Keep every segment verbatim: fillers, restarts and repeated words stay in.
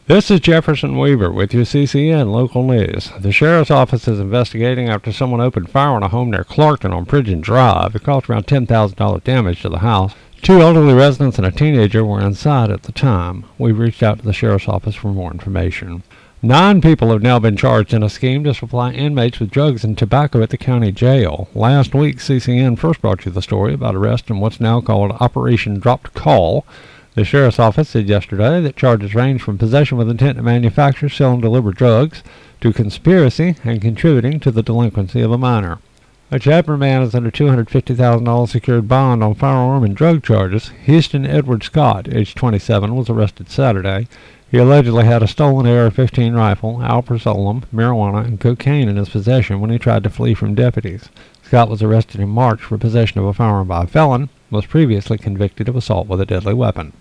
This is Jefferson Weaver with your C C N Local News. The Sheriff's Office is investigating after someone opened fire on a home near Clarkton on Pridgeon Drive. It caused around ten thousand dollars damage to the house. Two elderly residents and a teenager were inside at the time. We've reached out to the Sheriff's Office for more information. Nine people have now been charged in a scheme to supply inmates with drugs and tobacco at the county jail. Last week, C C N first brought you the story about arrest in what's now called Operation Dropped Call. The Sheriff's Office said yesterday that charges range from possession with intent to manufacture, sell, and deliver drugs to conspiracy and contributing to the delinquency of a minor. A Chapman man is under two hundred fifty thousand dollars secured bond on firearm and drug charges. Houston Edward Scott, age twenty-seven, was arrested Saturday. He allegedly had a stolen A R fifteen rifle, alprazolam, marijuana, and cocaine in his possession when he tried to flee from deputies. Scott was arrested in March for possession of a firearm by a felon, was previously convicted of assault with a deadly weapon.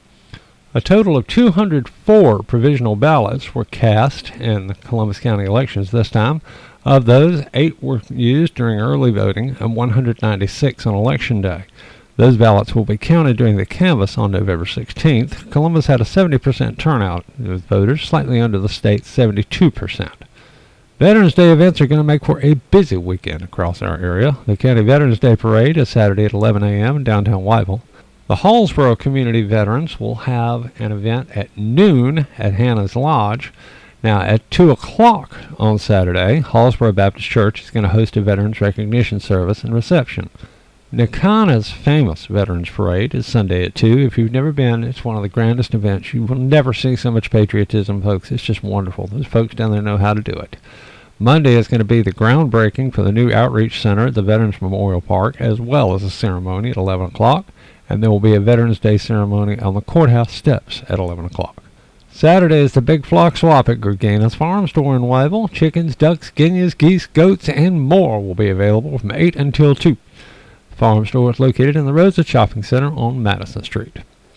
A total of two hundred four provisional ballots were cast in the Columbus County elections this time. Of those, eight were used during early voting and one hundred ninety-six on Election Day. Those ballots will be counted during the canvass on November sixteenth. Columbus had a seventy percent turnout with voters, slightly under the state's seventy-two percent. Veterans Day events are going to make for a busy weekend across our area. The County Veterans Day Parade is Saturday at eleven a m in downtown Whiteville. The Hallsboro Community Veterans will have an event at noon at Hannah's Lodge. Now, at two o'clock on Saturday, Hallsboro Baptist Church is going to host a Veterans Recognition Service and reception. Nakana's famous Veterans Parade is Sunday at two. If you've never been, it's one of the grandest events. You will never see so much patriotism, folks. It's just wonderful. Those folks down there know how to do it. Monday is going to be the groundbreaking for the new Outreach Center at the Veterans Memorial Park, as well as a ceremony at eleven o'clock. And there will be a Veterans Day ceremony on the courthouse steps at eleven o'clock. Saturday is the big flock swap at Gergana's Farm Store in Whiteville. Chickens, ducks, guineas, geese, goats, and more will be available from eight until two. The farm store is located in the Rosa Shopping Center on Madison Street.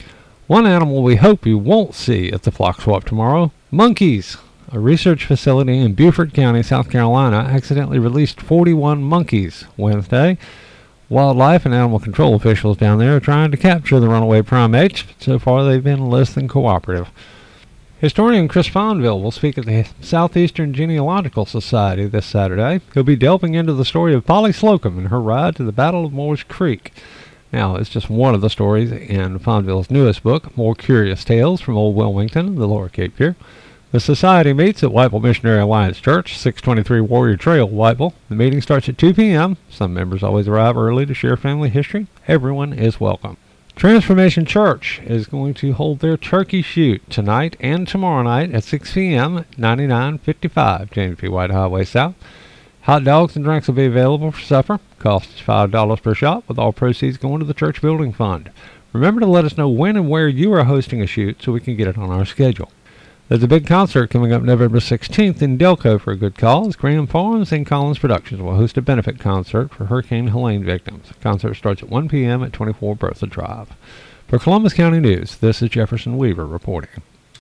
One animal we hope you won't see at the flock swap tomorrow: monkeys. A research facility in Beaufort County, South Carolina, accidentally released forty-one monkeys Wednesday. Wildlife and animal control officials down there are trying to capture the runaway primates, but so far they've been less than cooperative. Historian Chris Fonville will speak at the Southeastern Genealogical Society this Saturday. He'll be delving into the story of Polly Slocum and her ride to the Battle of Moores Creek. Now, it's just one of the stories in Fonville's newest book, More Curious Tales from Old Wilmington and the Lower Cape Fear. The society meets at Whiteville Missionary Alliance Church, six twenty-three Warrior Trail, Whiteville. The meeting starts at two p m Some members always arrive early to share family history. Everyone is welcome. Transformation Church is going to hold their turkey shoot tonight and tomorrow night at six p m at ninety-nine fifty-five James P. White Highway South. Hot dogs and drinks will be available for supper. Cost is five dollars per shot, with all proceeds going to the church building fund. Remember to let us know when and where you are hosting a shoot so we can get it on our schedule. There's a big concert coming up November sixteenth in Delco for a good cause. Graham Farms and Collins Productions will host a benefit concert for Hurricane Helene victims. The concert starts at one p m at twenty-four Bertha Drive. For Columbus County News, this is Jefferson Weaver reporting.